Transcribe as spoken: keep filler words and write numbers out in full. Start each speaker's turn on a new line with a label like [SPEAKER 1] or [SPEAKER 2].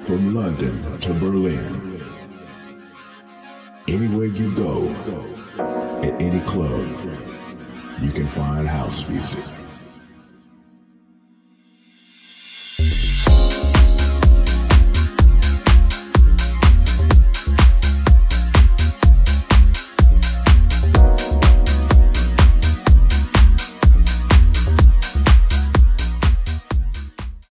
[SPEAKER 1] From London to Berlin, anywhere you go, at any club, you can find house music.